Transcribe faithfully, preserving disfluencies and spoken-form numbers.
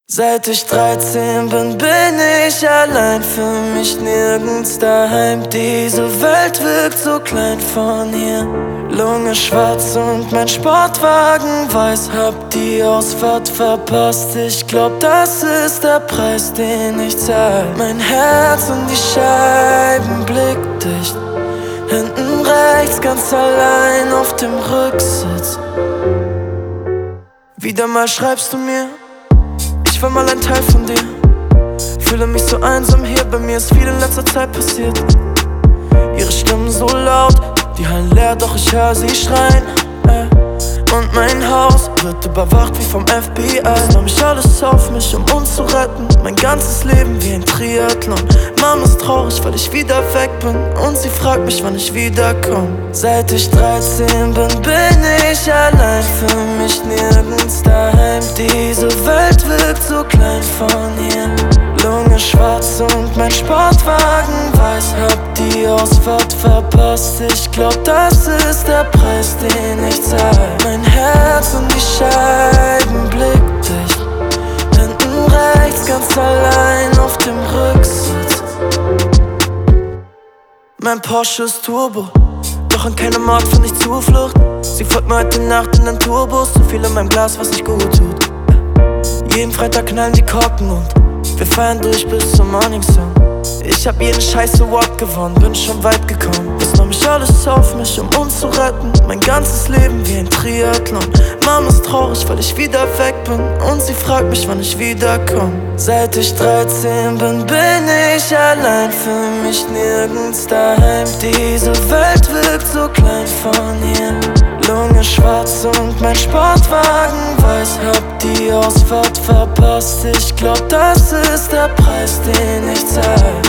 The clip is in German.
Seit ich dreizehn bin, bin ich allein, für mich nirgends daheim. Diese Welt wirkt so klein von hier. Lunge schwarz und mein Sportwagen weiß, hab die Ausfahrt verpasst. Ich glaub, das ist der Preis, den ich zahl. Mein Herz und die Scheiben blickdicht, hinten rechts ganz allein auf dem Rücksitz. Wieder mal schreibst du mir, ich war mal ein Teil von dir. Fühle mich so einsam hier, bei mir ist viel in letzter Zeit passiert. Ihre Stimmen so laut, die hallen leer, doch ich höre sie schreien. äh. Und mein Haus wird überwacht wie vom F B I. Es nahm mich alles auf mich, um uns zu retten. Mein ganzes Leben wie ein Triathlon. Mama ist traurig, weil ich wieder weg bin, und sie fragt mich, wann ich wiederkomme. Seit ich dreizehn bin, bin ich allein, für mich nirgends daheim. Diese Welt wirkt so klein von hier. Lunge schwarz und mein Sportwagen weiß, hab die Ausfahrt verpasst. Ich glaub, das ist der Preis, den ich zahl. Mein Herz und die Scheiben blickdicht, hinten rechts ganz allein auf dem Rücksitz. Mein Porsche ist Turbo, doch an keinem Ort find ich Zuflucht. Sie folgt mir heute Nacht in den Turbos, zu viel in meinem Glas, was nicht gut tut. Jeden Freitag knallen die Korken und wir feiern durch bis zum Morning Sun. Ich hab jeden scheiß Award gewonnen, bin schon weit gekommen. Es nahm mich alles auf mich, um uns zu retten. Mein ganzes Leben wie ein Triathlon. Mama ist traurig, weil ich wieder weg bin, und sie fragt mich, wann ich wiederkomme. Seit ich dreizehn bin, bin ich allein, für mich nirgends daheim. Diese Welt wirkt so klein von hier. Lunge schwarz und mein Sportwagen weiß, hab die Ausfahrt verpasst. Ich glaub, das ist der Preis, den ich zahl.